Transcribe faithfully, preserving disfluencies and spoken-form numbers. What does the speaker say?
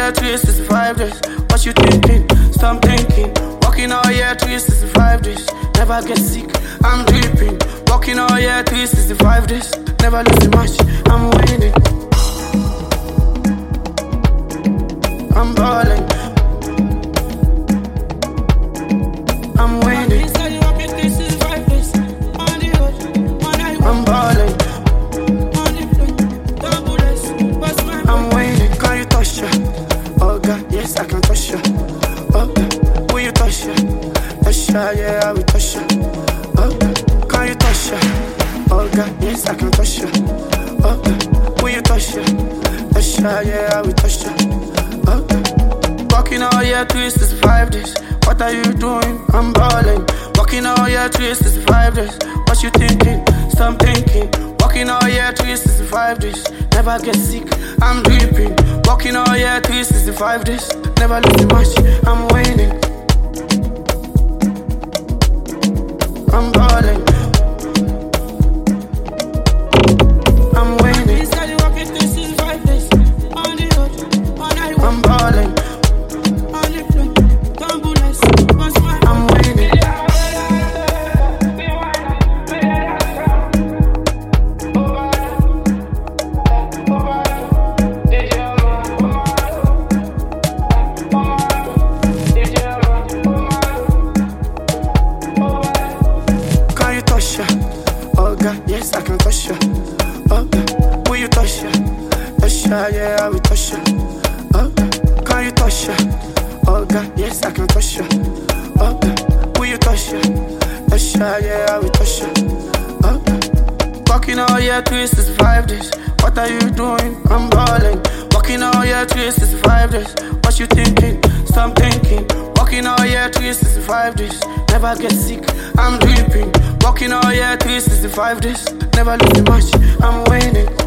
year, three sixty-five days. What you thinking? Stop thinking. Walking all year, three sixty-five days. Never get sick, I'm dripping. Walking all year, three sixty-five days. Never losing much, I'm winning. I'm balling. I'm winning. I'm balling. I'm winning. Can you touch her? Oh God, yes I can touch her. Oh God, will you touch her? Touch her, yeah I will touch her. Oh God, can you touch her? Oh God, yes I can touch her. Oh God, will you touch her? Touch her, yeah I will touch her. Oh God, walking all year three sixty-five days. What are you doing? I'm balling. Walking all year three sixty-five days. What you thinking? Stop thinking. Walking all year three sixty-five days. Never get sick, I'm dripping. Walking all year three sixty-five days. Never losing much, I'm winning. I'm balling. I'm winning. I'm balling. I'm winning. Can you touch her? Oh God, yes I can touch her. Oh God, will you touch her? Touch her, yeah I will touch her. Oh God, can you touch her? Oh God, yes I can touch her. Oh God, will you touch her? Touch her, yeah I will touch her. Oh God, walking all year three sixty-five days. What are you doing? I'm balling. Walking all year three sixty-five days. What you thinking? Stop thinking. Walking all year three sixty-five days. Never get sick, I'm dripping. Walking all year three sixty-five days. Never losing much, I'm winning.